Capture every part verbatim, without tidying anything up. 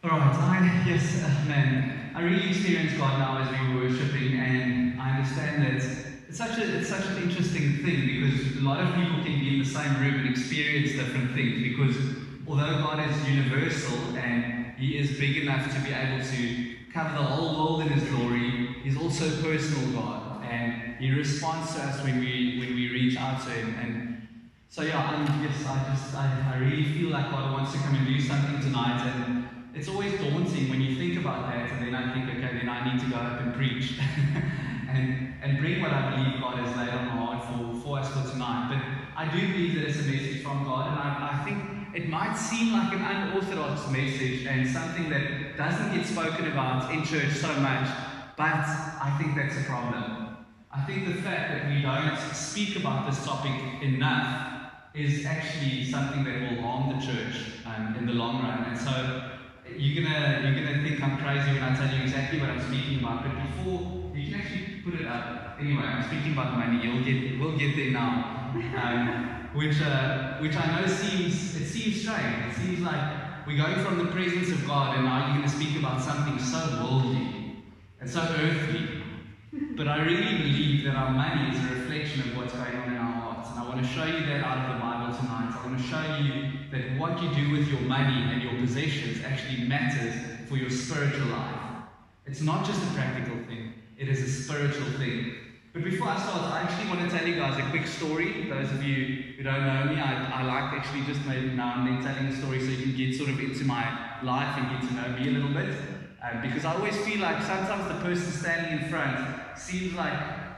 Alright, I, yes, uh, man, I really experienced God now as we were worshipping, and I understand that it's such a it's such an interesting thing because a lot of people can be in the same room and experience different things, because although God is universal and He is big enough to be able to cover the whole world in His glory, He's also a personal God, and He responds to us when we when we reach out to Him. And so yeah, I'm, yes, I just I, I really feel like God wants to come and do something tonight, and it's always daunting when you think about that, and then I think, okay, then I need to go up and preach and and bring what I believe God has laid on my heart for, for us for tonight. But I do believe that it's a message from God, and I, I think it might seem like an unorthodox message and something that doesn't get spoken about in church so much, but I think that's a problem. I think the fact that we don't speak about this topic enough is actually something that will harm the church um, in the long run. And so you're gonna you're gonna think I'm crazy when I tell you exactly what I'm speaking about. But before you can actually put it up. Anyway, I'm speaking about money. You'll get we'll get there now. Um, which uh, which I know seems it seems strange. It seems like we're going from the presence of God, and now you're going to speak about something so worldly and so earthly. But I really believe that our money is a reflection of what's going on in our hearts. And I want to show you that out of the Bible tonight. I want to show you that what you do with your money and your possessions actually matters for your spiritual life. It's not just a practical thing, it is a spiritual thing. But before I start, I actually want to tell you guys a quick story. Those of you who don't know me, I, I like actually just maybe now and then telling a story so you can get sort of into my life and get to know me a little bit. Um, because I always feel like sometimes the person standing in front seems like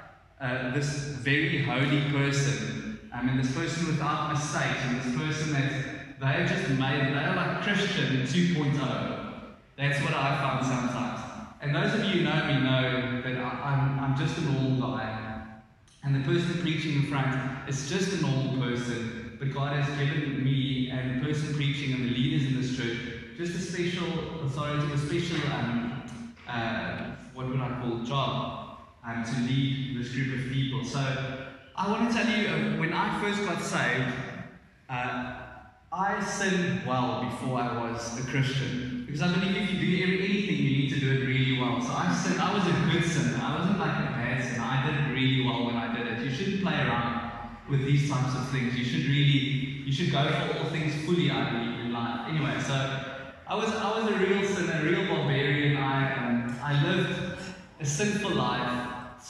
uh, this very holy person, um, and this person without mistakes, and this person that they have just made, they are like Christian two point oh. That's what I found sometimes. And those of you who know me know that I, I'm, I'm just a normal guy, and the person preaching in front is just a normal person, but God has given me and the person preaching and the leaders in this church just a special authority, a special, um, uh, what would I call, job um, to lead this group of people. So I want to tell you, uh, when I first got saved, uh, I sinned well before I was a Christian, because I believe if you do every, anything, you need to do it really well. So I sinned. I was a good sinner. I wasn't like a bad sinner. I did it really well when I did it. You shouldn't play around with these types of things. You should really, you should go for all things fully, I believe, in life. Anyway, so I was I was a real sinner, a real barbarian. I um, I lived a sinful life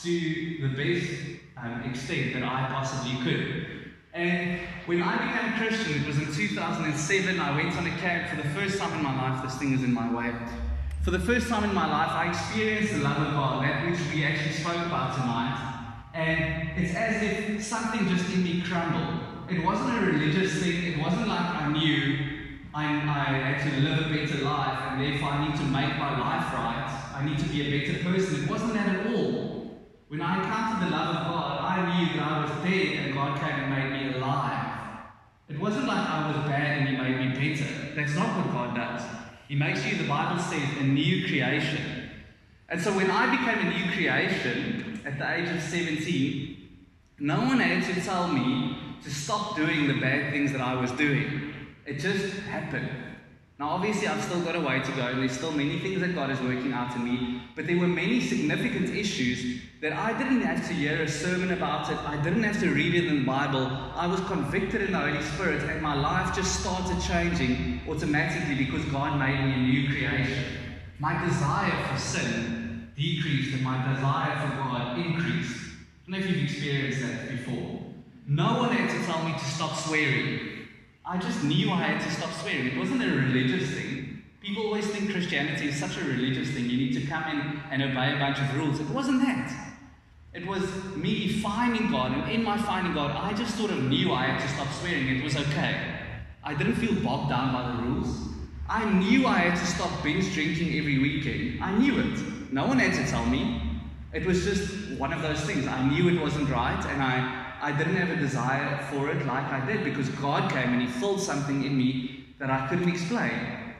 to the best um, extent that I possibly could. And when I became a Christian, it was in two thousand seven, I went on a camp for the first time in my life. This thing is in my way. For the first time in my life, I experienced the love of God, that which we actually spoke about tonight. And it's as if something just in me crumbled. It wasn't a religious thing. It wasn't like I knew I, I had to live a better life, and therefore I need to make my life right. I need to be a better person. It wasn't that at all. When I encountered the love of God, I knew that I was dead and God came and made me alive. It wasn't like I was bad and He made me better. That's not what God does. He makes you, the Bible says, a new creation. And so when I became a new creation at the age of seventeen, no one had to tell me to stop doing the bad things that I was doing. It just happened. Now obviously I've still got a way to go, and there's still many things that God is working out in me, but there were many significant issues that I didn't have to hear a sermon about it. I didn't have to read it in the Bible. I was convicted in the Holy Spirit, and my life just started changing automatically because God made me a new creation. My desire for sin decreased and my desire for God increased. I don't know if you've experienced that before. No one had to tell me to stop swearing. I just knew I had to stop swearing. It wasn't a religious thing. People always think Christianity is such a religious thing. You need to come in and obey a bunch of rules. It wasn't that. It was me finding God, and in my finding God, I just sort of knew I had to stop swearing. It was okay. I didn't feel bogged down by the rules. I knew I had to stop binge drinking every weekend. I knew it. No one had to tell me. It was just one of those things. I knew it wasn't right, and I I didn't have a desire for it like I did, because God came and He filled something in me that I couldn't explain.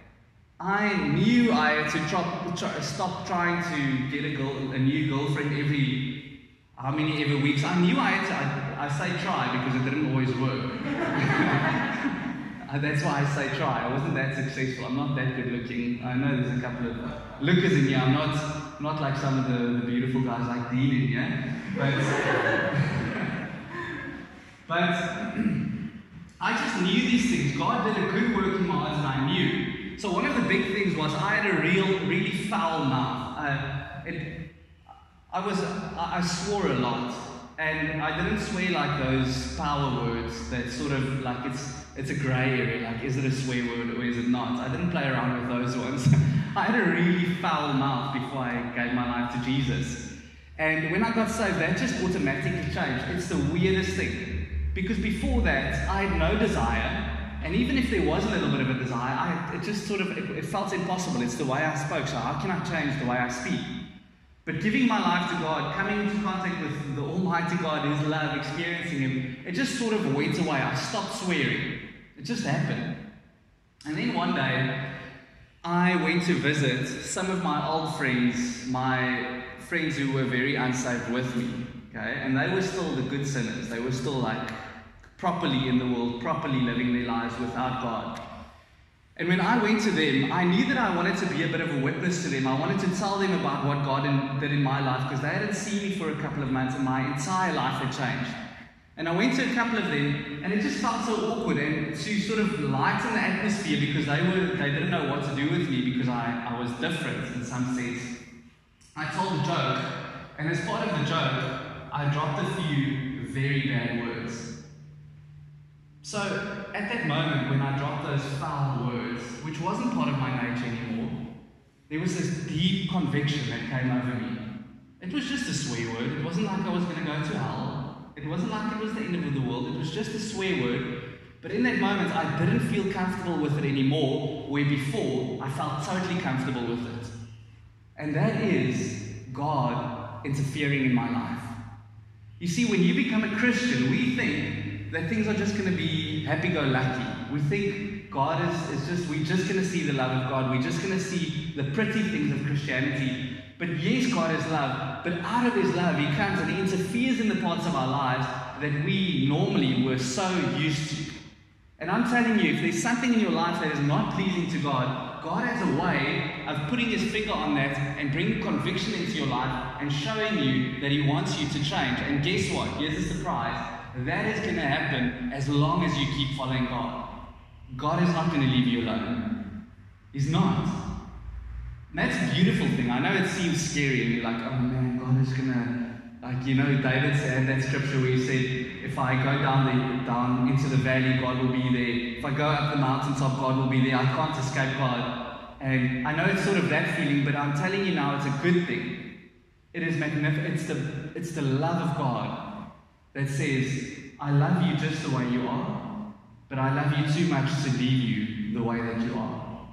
I knew I had to try, try, stop trying to get a, girl, a new girlfriend every, how many ever weeks. I knew I had to, I, I say try because it didn't always work. Uh, that's why I say try. I wasn't that successful. I'm not that good looking. I know there's a couple of lookers in here. I'm not not like some of the, the beautiful guys like Dean in here. But, but I just knew these things. God did a good work in my heart and I knew. So one of the big things was I had a real, really foul mouth. Uh, it, I was, I, I swore a lot. And I didn't swear like those power words that sort of like it's it's a grey area, like is it a swear word or is it not? I didn't play around with those ones. I had a really foul mouth before I gave my life to Jesus. And when I got saved, that just automatically changed. It's the weirdest thing. Because before that, I had no desire. And even if there was a little bit of a desire, I, it just sort of, it, it felt impossible. It's the way I spoke. So how can I change the way I speak? But giving my life to God, coming into contact with the Almighty God, His love, experiencing Him, it just sort of went away. I stopped swearing. It just happened. And then one day, I went to visit some of my old friends, my friends who were very unsaved with me, okay? And they were still the good sinners. They were still like properly in the world, properly living their lives without God. And when I went to them, I knew that I wanted to be a bit of a witness to them. I wanted to tell them about what God in, did in my life, because they hadn't seen me for a couple of months and my entire life had changed. And I went to a couple of them, and it just felt so awkward, and to sort of lighten the atmosphere, because they were they didn't know what to do with me because I, I was different in some sense. I told a joke, and as part of the joke, I dropped a few very bad words. So, at that moment when I dropped those foul words, which wasn't part of my nature anymore, there was this deep conviction that came over me. It was just a swear word. It wasn't like I was going to go to hell. It wasn't like it was the end of the world. It was just a swear word. But in that moment, I didn't feel comfortable with it anymore, where before I felt totally comfortable with it. And that is God interfering in my life. You see, when you become a Christian, we think that things are just going to be happy-go-lucky. We think God is, is just, we're just going to see the love of God. We're just going to see the pretty things of Christianity. But yes, God is love. But out of His love, He comes and He interferes in the parts of our lives that we normally were so used to. And I'm telling you, if there's something in your life that is not pleasing to God, God has a way of putting His finger on that and bringing conviction into your life and showing you that He wants you to change. And guess what? Here's the surprise. That is going to happen as long as you keep following God. God is not going to leave you alone. He's not. And that's a beautiful thing. I know it seems scary and you're like, oh man, God is going to, like, you know, David said that scripture where he said, if I go down the, down into the valley, God will be there. If I go up the mountaintop, God will be there. I can't escape God. And I know it's sort of that feeling, but I'm telling you now, it's a good thing. It is magnificent. It's the, it's the love of God that says, I love you just the way you are, but I love you too much to leave you the way that you are.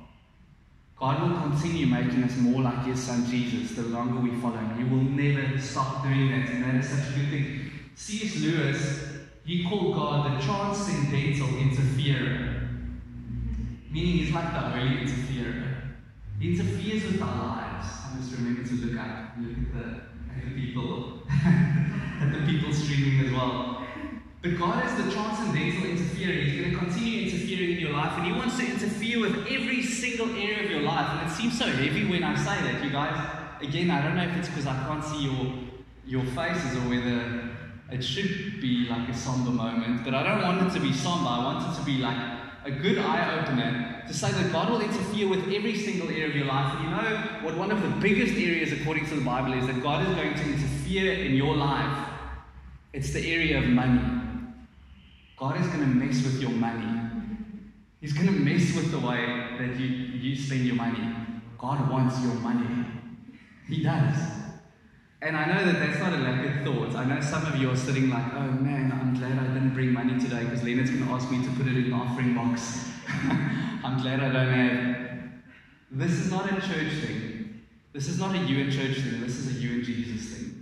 God will continue making us more like His Son Jesus the longer we follow Him. He will never stop doing that, and that is such a good thing. C S Lewis, he called God the transcendental interferer, meaning He's like the holy interferer. He interferes with our lives. I must remember to look up, look at the, at the people. And the people streaming as well. But God is the transcendental interferer. He's going to continue interfering in your life, and He wants to interfere with every single area of your life. And it seems so heavy when I say that, you guys. Again, I don't know if it's because I can't see your, your faces or whether it should be like a somber moment, but I don't want it to be somber. I want it to be like a good eye-opener to say that God will interfere with every single area of your life. And you know what one of the biggest areas according to the Bible is? That God is going to interfere in your life. It's the area of money. God is going to mess with your money. He's going to mess with the way that you, you spend your money. God wants your money. He does. And I know that that's not a lack of thought. I know some of you are sitting like, oh man, I'm glad I didn't bring money today because Leonard's going to ask me to put it in the offering box. I'm glad I don't have. This is not a church thing. This is not a you and church thing. This is a you and Jesus thing.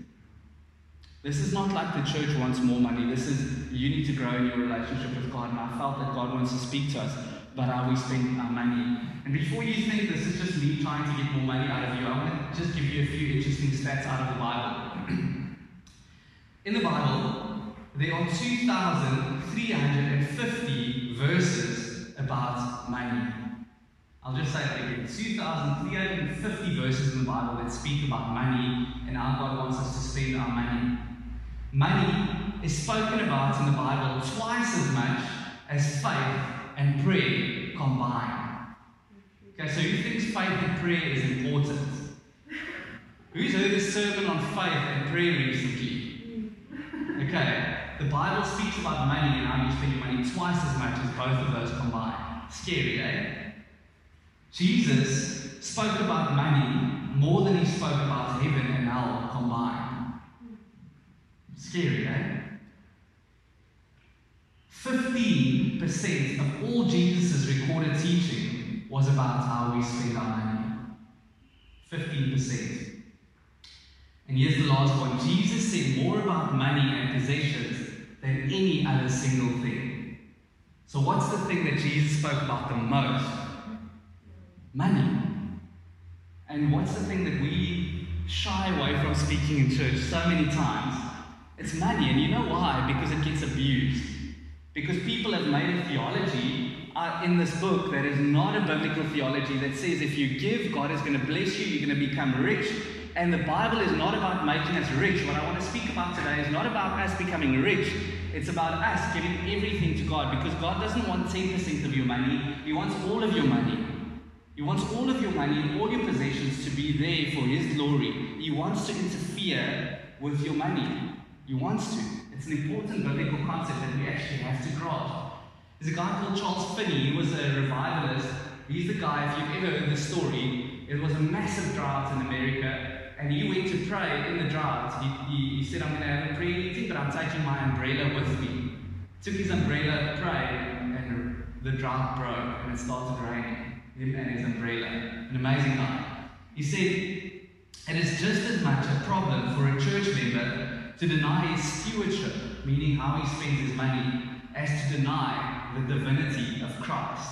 This is not like the church wants more money. This is, you need to grow in your relationship with God. And I felt that God wants to speak to us about how we spend our money. And before you think this is just me trying to get more money out of you, I want to just give you a few interesting stats out of the Bible. In the Bible, there are two thousand three hundred fifty verses about money. I'll just say it again. two thousand three hundred fifty verses in the Bible that speak about money and how God wants us to spend our money. Money is spoken about in the Bible twice as much as faith and prayer combined. Okay, so who thinks faith and prayer is important? Who's heard a sermon on faith and prayer recently? Okay, the Bible speaks about money and how you spend your money twice as much as both of those combined. Scary, eh? Jesus spoke about money more than he spoke about heaven and hell combined. Scary, eh? fifteen percent of all Jesus' recorded teaching was about how we spend our money. fifteen percent. And here's the last one. Jesus said more about money and possessions than any other single thing. So what's the thing that Jesus spoke about the most? Money. And what's the thing that we shy away from speaking in church so many times? It's money. And you know why? Because it gets abused. Because people have made a theology uh, in this book that is not a biblical theology that says if you give, God is going to bless you, you're going to become rich. And the Bible is not about making us rich. What I want to speak about today is not about us becoming rich. It's about us giving everything to God, because God doesn't want ten percent of your money. He wants all of your money. He wants all of your money and all your possessions to be there for His glory. He wants to interfere with your money. He wants to. It's an important biblical concept that we actually have to grasp. There's a guy called Charles Finney. He was a revivalist. He's the guy, if you've ever heard the story, it was a massive drought in America. And he went to pray in the drought. He, he, he said, I'm going to have a prayer meeting, but I'm taking my umbrella with me. Took his umbrella, prayed, and the drought broke, and it started raining. Him and his umbrella. An amazing guy. He said, it is just as much a problem for a church member to deny his stewardship, meaning how he spends his money, as to deny the divinity of Christ.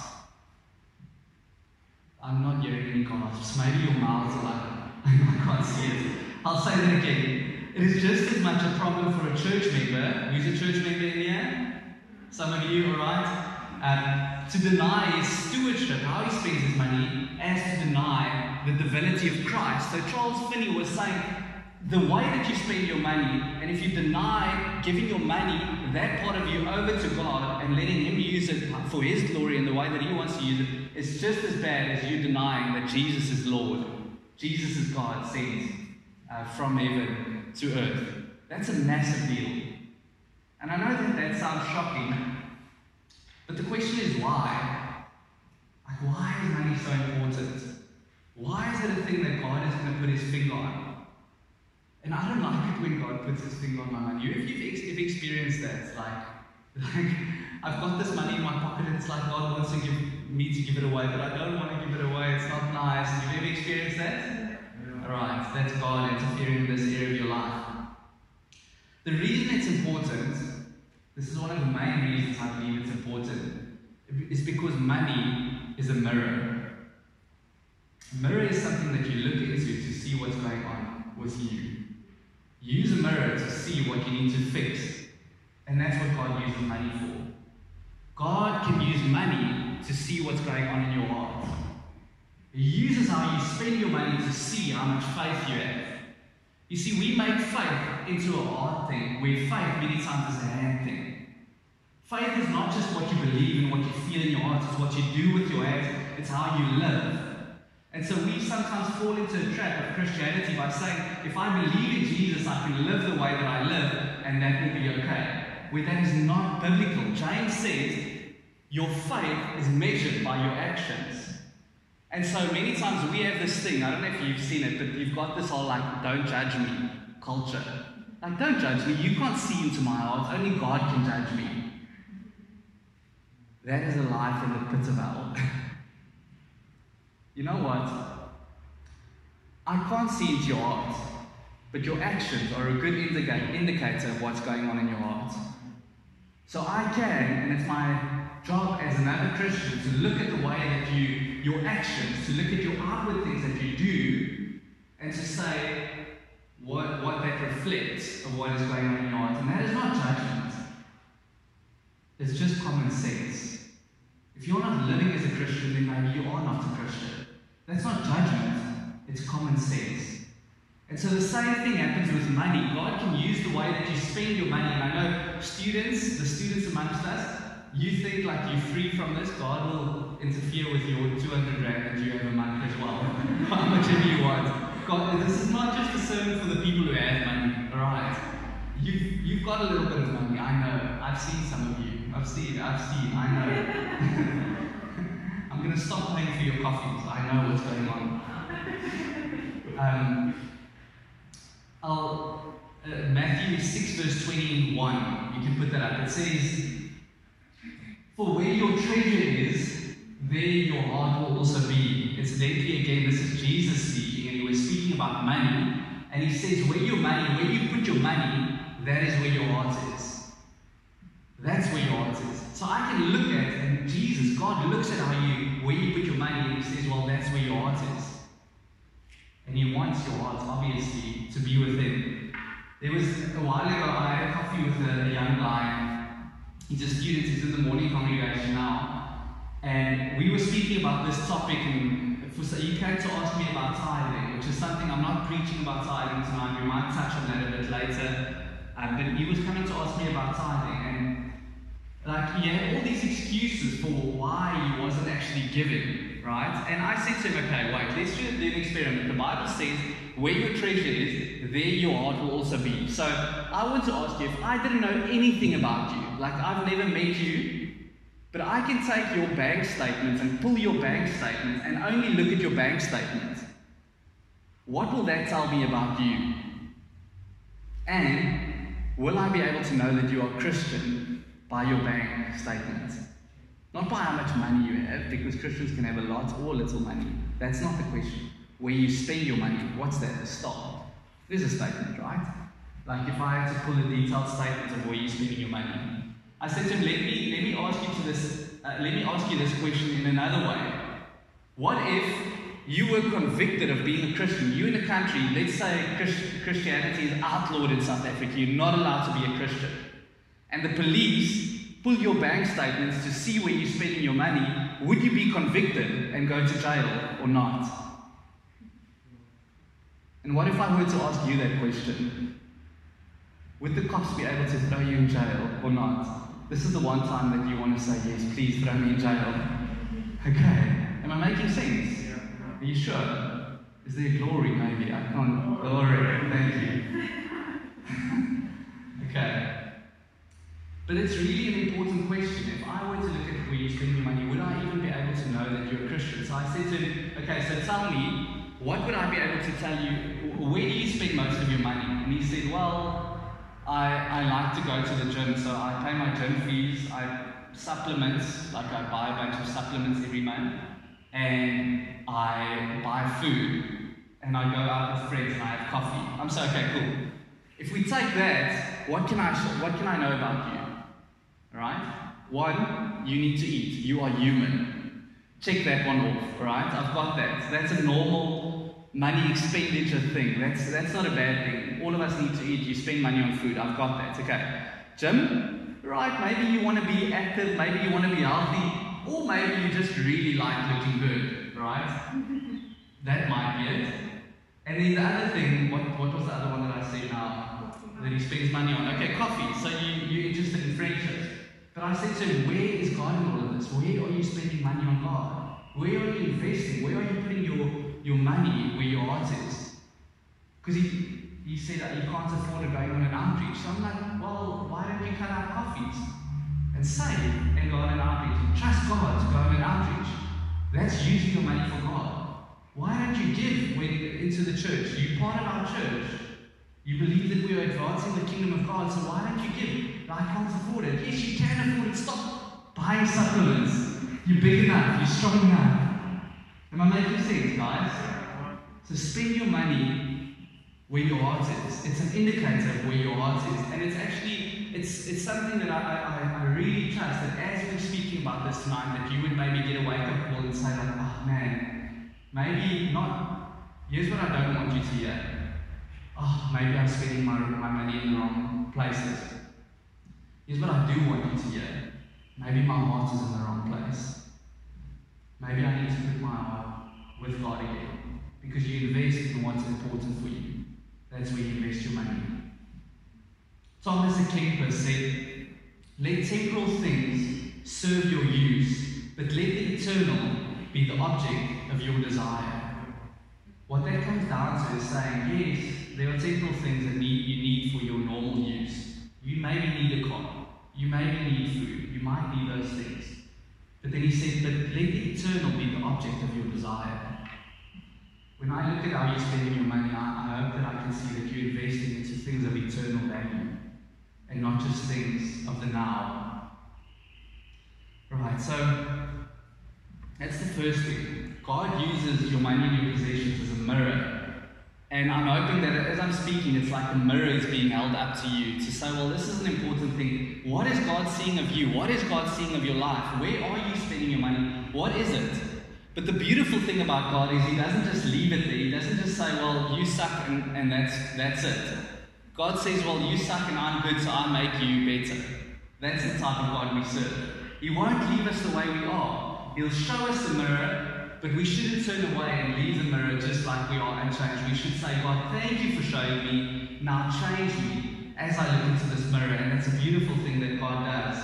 I'm not hearing any gasps. Maybe your mouths are like, I can't see it. I'll say that again. It is just as much a problem for a church member. Who's a church member in here? Some of you, all right? Um, to deny his stewardship, how he spends his money, as to deny the divinity of Christ. So Charles Finney was saying, the way that you spend your money, and if you deny giving your money, that part of you, over to God and letting Him use it for His glory in the way that He wants to use it, is just as bad as you denying that Jesus is Lord. Jesus is God sent uh, from heaven to earth. That's a massive deal. And I know that that sounds shocking, but the question is why? Like, why is money so important? Why is it a thing that God is going to put His finger on? And I don't like it when God puts His finger on my money. If you've ex- if experienced that, like, like, I've got this money in my pocket and it's like God wants to give me to give it away, but I don't want to give it away. It's not nice. Have you ever experienced that? Yeah. Alright, that's God interfering in this area of your life. The reason it's important, this is one of the main reasons I believe it's important, is because money is a mirror. A mirror is something that you look into to see what's going on with you. Use a mirror to see what you need to fix. And that's what God uses money for. God can use money to see what's going on in your heart. He uses how you spend your money to see how much faith you have. You see, we make faith into a heart thing, where faith many times is a hand thing. Faith is not just what you believe and what you feel in your heart, it's what you do with your hands, it's how you live. And so we sometimes fall into a trap of Christianity by saying, if I believe in Jesus, I can live the way that I live, and that will be okay. Where that is not biblical. James says, your faith is measured by your actions. And so many times we have this thing, I don't know if you've seen it, but you've got this whole like, don't judge me culture. Like, don't judge me, you can't see into my heart, only God can judge me. That is a lie from the pit of hell. You know what? I can't see into your heart, but your actions are a good indica- indicator of what's going on in your heart. So I can, and it's my job as another Christian to look at the way that you, your actions, to look at your outward things that you do, and to say what, what that reflects of what is going on in your heart. And that is not judgment. It's just common sense. If you're not living as a Christian, then maybe you are not a Christian. That's not judgment, it's common sense. And so the same thing happens with money. God can use the way that you spend your money. And I know students, the students amongst us, you think like you're free from this. God will interfere with your two hundred rand that you have a month as well. How much ever you want. God, this is not just a sermon for the people who have money, alright? You've, you've got a little bit of money, I know. I've seen some of you. I've seen, I've seen, I know. I'm going to stop paying for your coffees. I know what's going on. Um, I'll, uh, Matthew six verse twenty-one, you can put that up. It says, "For where your treasure is, there your heart will also be." Incidentally, again, this is Jesus speaking, and he was speaking about money. And he says, where your money, where you put your money, that is where your heart is. That's where your heart is. So I can look at, and Jesus, God looks at how you, where you put your money, and he says, well, that's where your heart is. And he wants your heart, obviously, to be with him. There was, a while ago, I had a coffee with a, a young guy. He's a student, he's in the morning congregation now. And we were speaking about this topic, and for, he came to ask me about tithing, which is something I'm not preaching about tithing tonight. We might touch on that a bit later. Um, but he was coming to ask me about tithing, and like he had all these excuses for why he wasn't actually giving, right? And I said to him, okay, wait, let's do an experiment. The Bible says, where your treasure is, there your heart will also be. So I want to ask you, if I didn't know anything about you, like I've never met you, but I can take your bank statements and pull your bank statements and only look at your bank statements, what will that tell me about you? And will I be able to know that you are Christian by your bank statements? Not by how much money you have, because Christians can have a lot or little money. That's not the question. Where you spend your money, what's that? The start. There's a statement, right? Like if I had to pull a detailed statement of where you're spending your money. I said to him, let me, let me ask you to this, uh, let me ask you this question in another way. What if you were convicted of being a Christian? You're in a country, let's say Christ Christianity is outlawed in South Africa, you're not allowed to be a Christian. And the police pull your bank statements to see where you're spending your money. Would you be convicted and go to jail or not? And what if I were to ask you that question? Would the cops be able to throw you in jail or not? This is the one time that you want to say, yes, please throw me in jail. Okay, am I making sense? Are you sure? Is there glory maybe? I can't. Glory, thank you. Okay. But it's really an important question. If I were to look at where you spend your money, would I even be able to know that you're a Christian? So I said to him, okay, so tell me, what would I be able to tell you, where do you spend most of your money? And he said, well, I, I like to go to the gym, so I pay my gym fees, I supplements, like I buy a bunch of supplements every month, and I buy food, and I go out with friends and I have coffee. I'm so, okay, cool. If we take that, what can I what can I know about you? Alright? One, you need to eat. You are human. Check that one off, alright? I've got that. That's a normal money expenditure thing. That's that's not a bad thing. All of us need to eat. You spend money on food. I've got that. Okay. Gym? Right, maybe you want to be active, maybe you want to be healthy, or maybe you just really like looking good, right? That might be it. And then the other thing, what, what was the other one that I said now? That he spends money on? Okay, coffee. So you, you're interested in friendships. But I said to him, where is God in all of this? Where are you spending money on God? Where are you investing? Where are you putting your, your money where your heart is? Because he, he said that he can't afford to going on an outreach. So I'm like, well, why don't you cut out coffees? And save and go on an outreach. Trust God to go on an outreach. That's using your money for God. Why don't you give when, into the church? You're part of our church. You believe that we are advancing the kingdom of God, so why don't you give? I can't afford it. Yes, you can afford it. Stop buying supplements. You're big enough. You're strong enough. Am I making sense, guys? So spend your money where your heart is. It's an indicator of where your heart is. And it's actually, it's it's something that I, I, I really trust that as we're speaking about this tonight, that you would maybe get a wake-up call and say like, oh man, maybe not. Here's what I don't want you to hear. Oh, maybe I'm spending my, my money in the wrong places. Here's what I do want you to hear. Maybe my heart is in the wrong place. Maybe I need to put my heart with God again. Because you invest in what's important for you. That's where you invest your money. Thomas à Kempis said, let temporal things serve your use, but let the eternal be the object of your desire. What that comes down to is saying, yes, there are temporal things that need, you need for your normal use. You maybe need a car. You maybe need food. You might need those things. But then he said, but let the eternal be the object of your desire. When I look at how you're spending your money, I, I hope that I can see that you're investing into things of eternal value and not just things of the now. Right, so that's the first thing. God uses your money and your possessions as a mirror. And I'm hoping that as I'm speaking, it's like a mirror is being held up to you to say, well, this is an important thing. What is God seeing of you? What is God seeing of your life? Where are you spending your money? What is it? But the beautiful thing about God is He doesn't just leave it there. He doesn't just say, well, you suck and, and that's, that's it. God says, well, you suck and I'm good, so I make you better. That's the type of God we serve. He won't leave us the way we are. He'll show us the mirror, but we shouldn't turn away and leave the mirror just like we are unchanged. We should say, God, thank you for showing me. Now change me as I look into this mirror. And it's a beautiful thing that God does.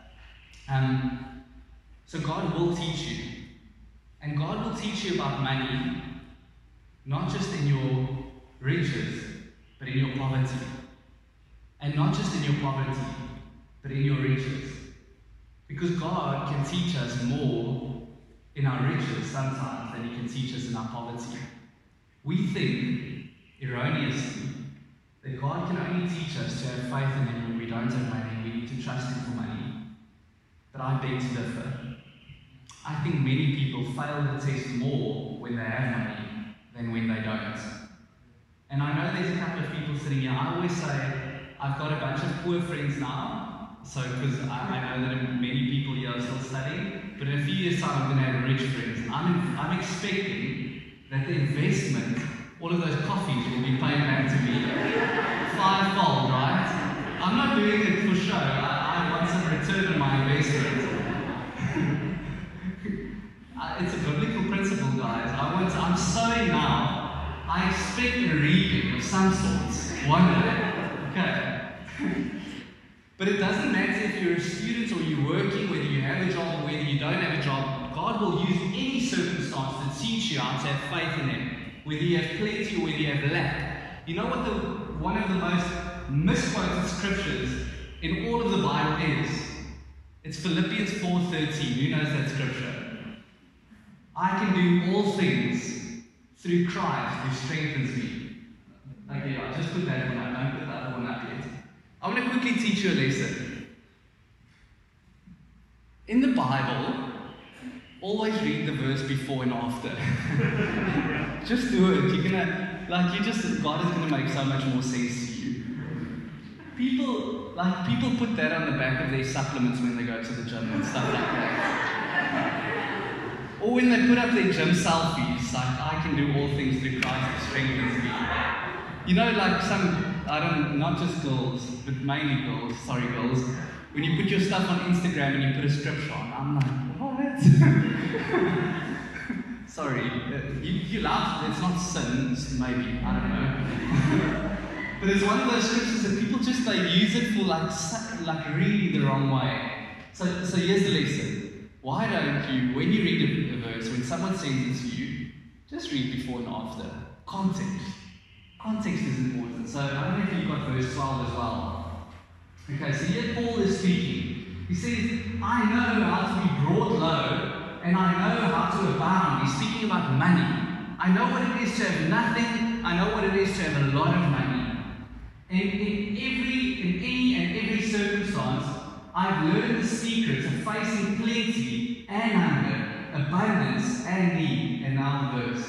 Um, so God will teach you. And God will teach you about money, not just in your riches, but in your poverty. And not just in your poverty, but in your riches. Because God can teach us more in our riches sometimes than He can teach us in our poverty. We think, erroneously, that God can only teach us to have faith in Him when we don't have money and we need to trust Him for money. But I beg to differ. I think many people fail the test more when they have money than when they don't. And I know there's a couple of people sitting here. I always say, I've got a bunch of poor friends now. So, because I, I know that many people here are still studying, but in a few years' time I'm going to have rich friends. And I'm, I'm expecting that the investment, all of those coffees will be paid back to me fivefold, right? I'm not doing it for show. I, I want some return on my investment. It's a biblical principle, guys. I want, I'm sowing now. I expect a reaping of some sorts one day. Okay. But it doesn't matter if you're a student or you're working, whether you have a job or whether you don't have a job. God will use any circumstance to teach you how to have faith in Him, whether you have plenty or whether you have lack. You know what the one of the most misquoted scriptures in all of the Bible is? It's Philippians four thirteen. Who knows that scripture? I can do all things through Christ who strengthens me. Okay, I'll just put that one up. Don't put the other one up yet. I want to quickly teach you a lesson. In the Bible, always read the verse before and after. Just do it. You're gonna, like, you just, God is gonna make so much more sense to you. People, like, people put that on the back of their supplements when they go to the gym and stuff like that. Or when they put up their gym selfies, like, I can do all things through Christ who strengthens me. You know, like some, I don't, not just girls, but mainly girls, sorry girls, when you put your stuff on Instagram and you put a scripture on, I'm like, what? Sorry, you, you laugh, it's not sin, maybe, I don't know. But it's one of those scriptures that people just, they use it for like, like really the wrong way. So, so here's the lesson. Why don't you, when you read a, a verse, when someone sends it to you, just read before and after. Context. Context is important. So I don't know if you've got verse twelve as well. Okay, so here Paul is speaking. He says, I know how to be brought low, and I know how to abound. He's speaking about money. I know what it is to have nothing. I know what it is to have a lot of money. And in every, in any and every circumstance, I've learned the secret of facing plenty and hunger, abundance and need. And now the verse.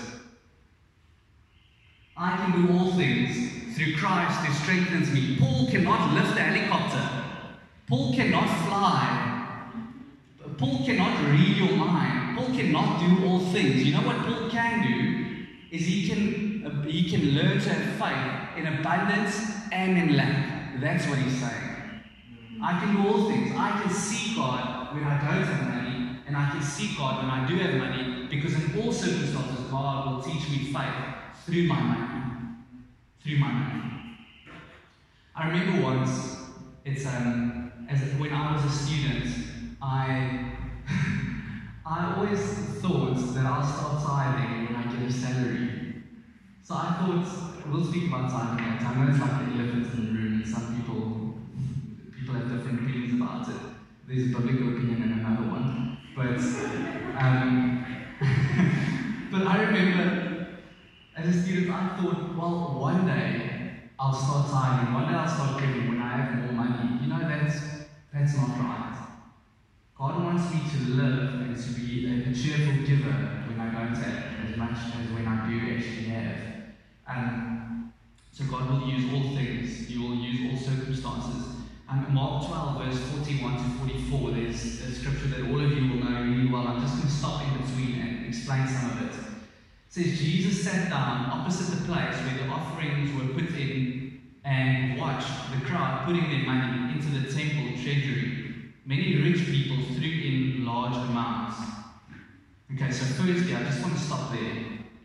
I can do all things through Christ who strengthens me. Paul cannot lift a helicopter. Paul cannot fly. Paul cannot read your mind. Paul cannot do all things. You know what Paul can do? Is he can, uh, he can learn to have faith in abundance and in lack. That's what he's saying. I can do all things. I can see God when I don't have money. and I can seek God when I do have money, because in all circumstances, God will teach me faith through my money. Through my money. I remember once, it's um, as when I was a student, I I always thought that I'll start tithing when I get a salary. So I thought, we'll speak about tithing later. I know it's like the elephant in the room, and some people people have different opinions about it. There's a biblical opinion and another one. But um, but I remember as a student, I thought, well, one day I'll start tithing, one day I'll start giving when I have more money. You know, that's that's not right. God wants me to live and to be a, a cheerful giver when I don't have as much as when I do actually have. Um, so God will use all things. He will use all circumstances. Um, Mark twelve, verse forty-one to forty-four, there's a scripture that all of you will know really well. I'm just going to stop in between and explain some of it. It says, Jesus sat down opposite the place where the offerings were put in and watched the crowd putting their money into the temple treasury. Many rich people threw in large amounts. Okay, so firstly, I just want to stop there.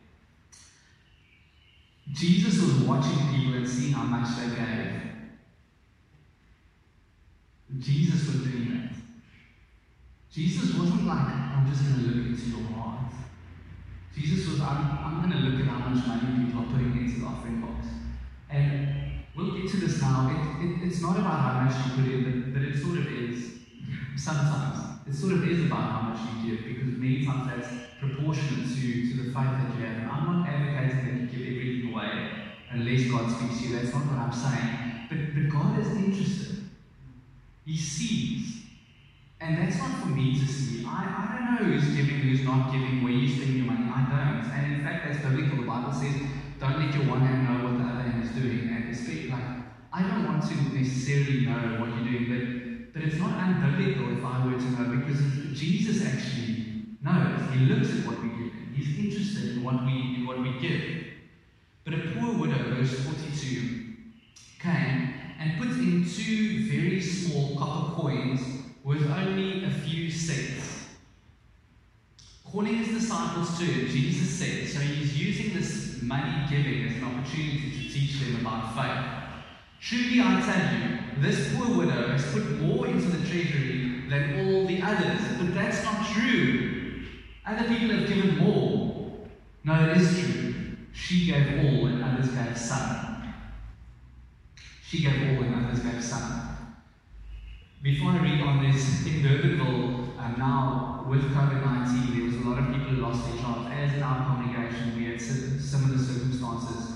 Jesus was watching people and seeing how much they gave. Jesus was doing that. Jesus wasn't like, I'm just going to look into your heart. Jesus was, I'm, I'm going to look at how much money people are putting into the offering box. And we'll get to this now. It, it, it's not about how much you put in, but, but it sort of is. Sometimes. It sort of is about how much you give, because many times that's proportionate to, to the faith that you have. And I'm not advocating that you give everything away unless God speaks to you. That's not what I'm saying. But, but God is interested. He sees. And that's not for me to see. I, I don't know who's giving, who's not giving, where you spend your money. I don't. And in fact, that's biblical. The Bible says, don't let your one hand know what the other hand is doing. And it's like, I don't want to necessarily know what you're doing, but But it's not unbiblical if I were to know, because Jesus actually knows. He looks at what we give. He's interested in what we in what we give. But a poor widow, verse forty-two, came and put in two very small copper coins worth only a few cents. Calling his disciples to him, Jesus said, so he's using this money giving as an opportunity to teach them about faith. Truly I tell you, this poor widow has put more into the treasury than all the others. But that's not true. Other people have given more. No, it is true. She gave all and others gave some. She gave all and others gave some. Before I read on this, in Durbanville, um, now with COVID nineteen, there was a lot of people who lost their jobs. As in our congregation, we had similar circumstances.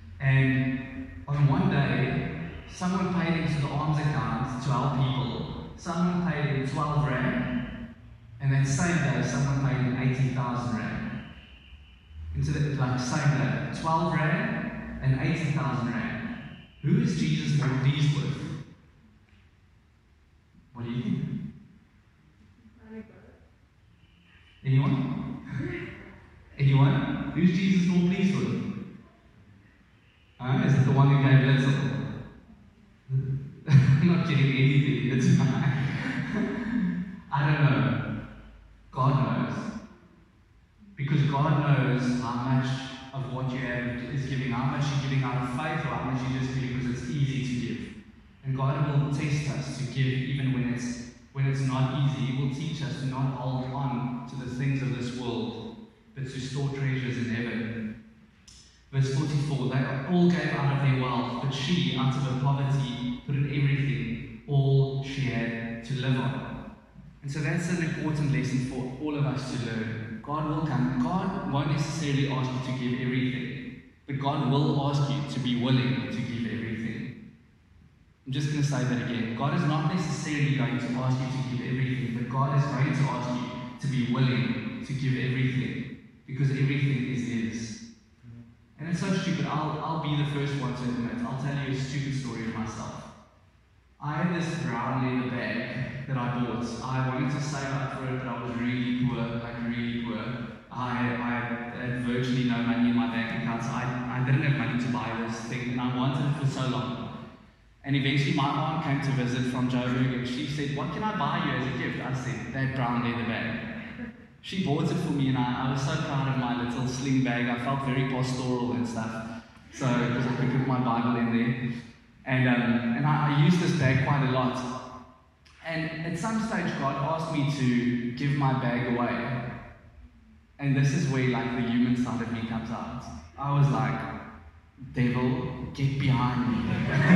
And on one day, someone paid into the arms account to our people. Someone paid in twelve rand, and that same day, someone paid in eighty thousand rand. Into the like same day, twelve rand and eighty thousand rand. Who is Jesus more pleased with? What do you think? Anyone? Anyone? Who's Jesus more pleased with? Uh, is it the one who gave little? I'm not getting anything here tonight. I don't know. God knows. Because God knows how much of what you have is giving, how much you're giving out of faith, or how much you're just giving because it's easy to give. And God will test us to give even when it's when it's not easy. He will teach us to not hold on to the things of this world, but to store treasures in heaven. Verse forty-four, they all gave out of their wealth, but she, out of her poverty, put in everything, all she had to live on. And so that's an important lesson for all of us to learn. God will come. God won't necessarily ask you to give everything, but God will ask you to be willing to give everything. I'm just going to say that again. God is not necessarily going to ask you to give everything, but God is going to ask you to be willing to give everything, because everything is His. And it's so stupid. I'll, I'll be the first one to admit. I'll tell you a stupid story of myself. I had this brown leather bag that I bought. I wanted to save up for it, but I was really poor, like really poor. I, I had virtually no money in my bank account, so I, I didn't have money to buy this thing, and I wanted it for so long. And eventually my aunt came to visit from Joburg, and she said, what can I buy you as a gift? I said, that brown leather bag. she bought it for me, and I, I was so proud of my little sling bag. I felt very pastoral and stuff. So, because I could put my Bible in there. And, um, and I, I used this bag quite a lot. And at some stage, God asked me to give my bag away. And this is where, like, the human side of me comes out. I was like, devil, get behind me.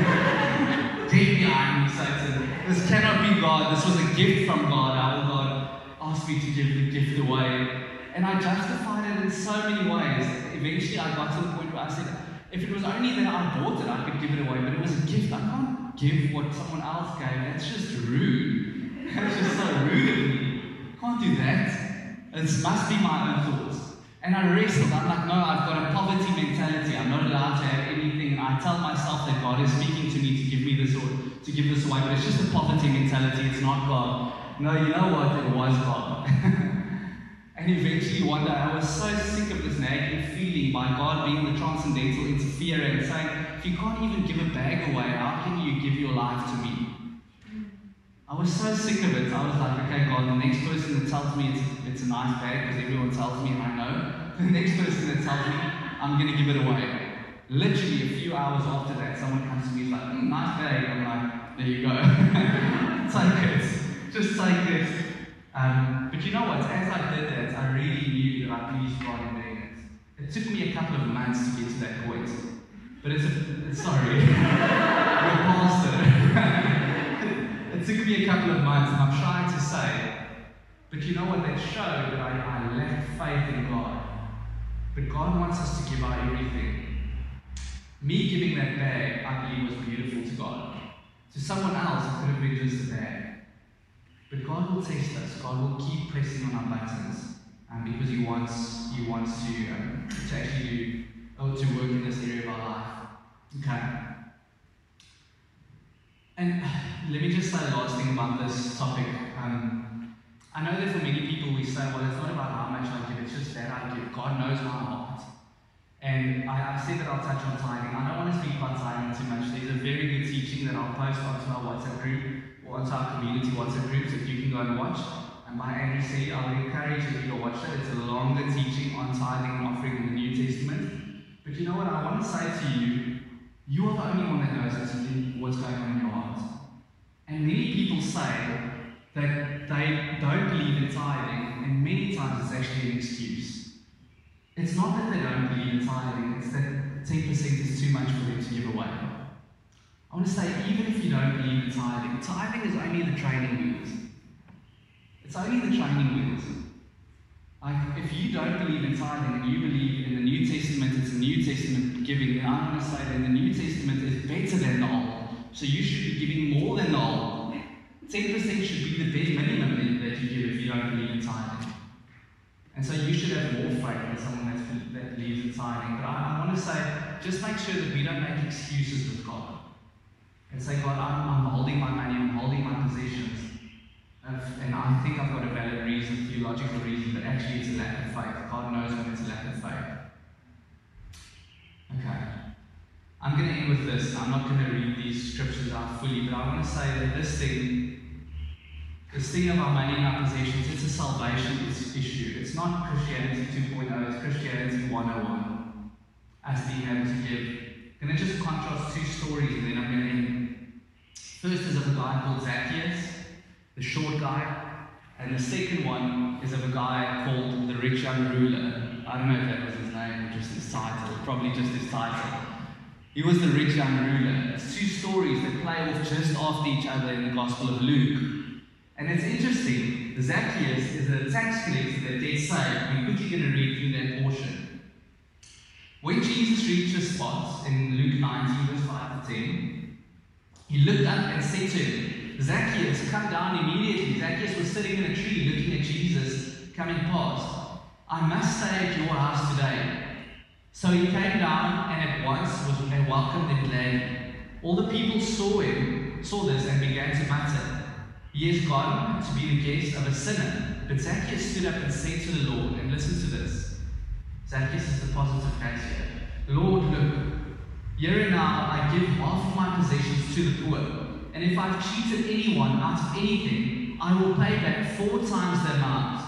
Get behind me, Satan. This cannot be God. This was a gift from God. Our God asked me to give the gift away. And I justified it in so many ways. Eventually, I got to the point where I said, if it was only that I bought it, I could give it away, but it was a gift. I can't give what someone else gave. That's just rude. That's just so rude of me. I can't do that. It must be my own thoughts. And I wrestled. I'm like, no, I've got a poverty mentality. I'm not allowed to have anything. And I tell myself that God is speaking to me to give me this or to give this away, but it's just a poverty mentality. It's not God. No, you know what? It was God. And eventually one day I was so sick of this nagging feeling by God being the transcendental interferer and saying, if you can't even give a bag away, how can you give your life to me? I was so sick of it. I was like, okay, God, the next person that tells me it's, it's a nice bag, because everyone tells me and I know, the next person that tells me, I'm going to give it away. Literally a few hours after that, someone comes to me and is like, mm, nice bag. I'm like, there you go. Take it. Just take it. Um, but you know what? As I did that, I really knew that I pleased God in doing it. It took me a couple of months to get to that point. But it's a, sorry, you're a pastor. It took me a couple of months, and I'm trying to say, but you know what? That showed that I, I lacked faith in God. But God wants us to give our everything. Me giving that bag, I believe, was beautiful to God. To someone else, it could have been just a bag. But God will test us. God will keep pressing on our buttons, um, because He wants He wants to um, to actually do or to work in this area of our life. Okay. And let me just say the last thing about this topic. Um, I know that for many people we say, well, it's not about how much I give; it's just that I give. God knows my heart. And I, I said that I'll touch on tithing. I don't want to speak about tithing too much. There's a very good teaching that I'll post onto our WhatsApp group. Onto our community WhatsApp groups that you can go and watch. And by Andrew C, I would encourage you to watch it. It's a longer teaching on tithing and offering in the New Testament. But you know what I want to say to you? You are the only one that knows what's going on in your heart. And many people say that they don't believe in tithing, and many times it's actually an excuse. It's not that they don't believe in tithing, it's that ten percent is too much for them to give away. I want to say, even if you don't believe in tithing, tithing is only the training wheels. It's only the training wheels. Like, if you don't believe in tithing and you believe in the New Testament, it's a New Testament giving, then I want to say that the New Testament is better than the Old. So you should be giving more than the Old. ten percent should be the bare minimum that you give if you don't believe in tithing. And so you should have more faith than someone that's, that believes in tithing. But I, I want to say, just make sure that we don't make excuses with God. And say, God, I'm, I'm holding my money, I'm holding my possessions. And I think I've got a valid reason, theological reason, but actually it's a lack of faith. God knows when it's a lack of faith. Okay. I'm going to end with this. I'm not going to read these scriptures out fully, but I want to say that this thing, this thing of our money and our possessions, it's a salvation issue. It's not Christianity two point oh, it's Christianity one oh one. As being able to give. I'm going to just contrast two stories and then I'm going to end. First is of a guy called Zacchaeus, the short guy, and the second one is of a guy called the rich young ruler. I don't know if that was his name or just his title, probably just his title. He was the rich young ruler. It's two stories that play off just after each other in the Gospel of Luke. And it's interesting, Zacchaeus is a tax collector that gets saved. We're quickly going to read through that portion. When Jesus reached a spot in Luke nineteen, verse five to ten, he looked up and said to him, Zacchaeus, come down immediately. Zacchaeus was sitting in a tree looking at Jesus coming past. I must stay at your house today. So he came down and at once was welcomed and glad. All the people saw him, saw this and began to mutter, he has gone to be the guest of a sinner. But Zacchaeus stood up and said to the Lord, and listen to this. Zacchaeus is the positive case here. Lord, look, here and now I give half of my possessions to the poor. And if I've cheated anyone out of anything, I will pay back four times the amount.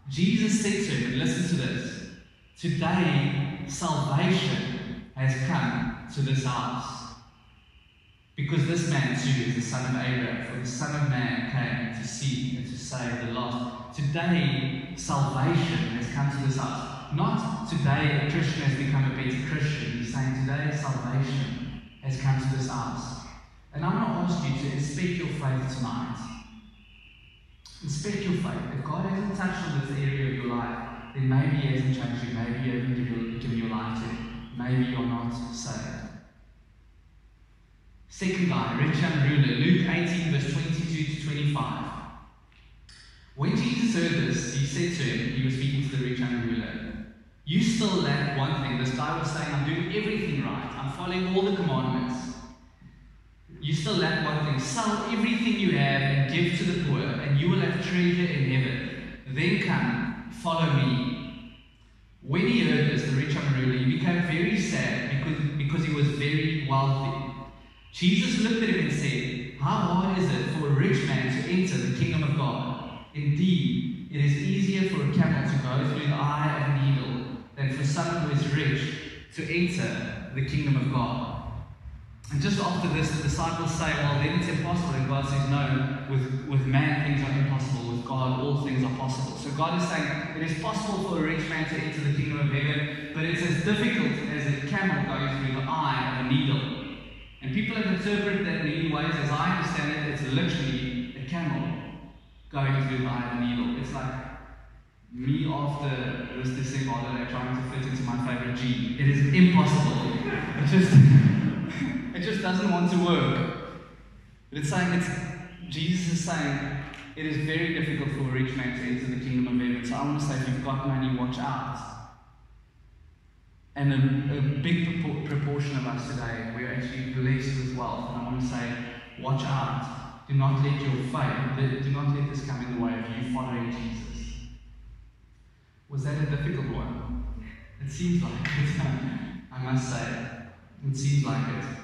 Jesus said to him, and listen to this, today salvation has come to this house. Because this man too is the son of Abraham, for the Son of Man came to seek and to save the lost. Today salvation has come to this house. Not today a Christian has become a better Christian. He's saying today salvation has come to this house. And I'm going to ask you to inspect your faith tonight. Inspect your faith. If God hasn't touched on this area of your life, then maybe He hasn't changed you. Maybe you haven't given, given your life to Him. Maybe you're not saved. Second guy, rich young ruler, Luke eighteen, verse twenty-two to twenty-five. When Jesus heard this, He said to him, He was speaking to the rich young ruler, you still lack one thing. This guy was saying, I'm doing everything right. I'm following all the commandments. You still lack one thing. Sell everything you have and give to the poor, and you will have treasure in heaven. Then come, follow me. When he heard this, the rich young ruler, he became very sad because, because he was very wealthy. Jesus looked at him and said, how hard is it for a rich man to enter the kingdom of God? Indeed, it is easier for a camel to go through the eye of a needle than for someone who is rich to enter the kingdom of God. And just after this, the disciples say, well, then it's impossible. And God says, no, with, with man things are impossible. With God, all things are possible. So God is saying, it is possible for a rich man to enter the kingdom of heaven, but it's as difficult as a camel going through the eye of a needle. And people have interpreted that in many ways. As I understand it, it's literally a camel going through the eye of a needle. It's like me after this December holiday trying to fit into my favorite jean. It is impossible. It just... It just doesn't want to work. But it's saying, it's, Jesus is saying, it is very difficult for a rich man to enter the kingdom of heaven. So I want to say, if you've got money, watch out. And a, a big proportion of us today, we're actually blessed with wealth. And I want to say, watch out. Do not let your faith, do not let this come in the way of you following Jesus. Was that a difficult one? It seems like it. I must say, it seems like it.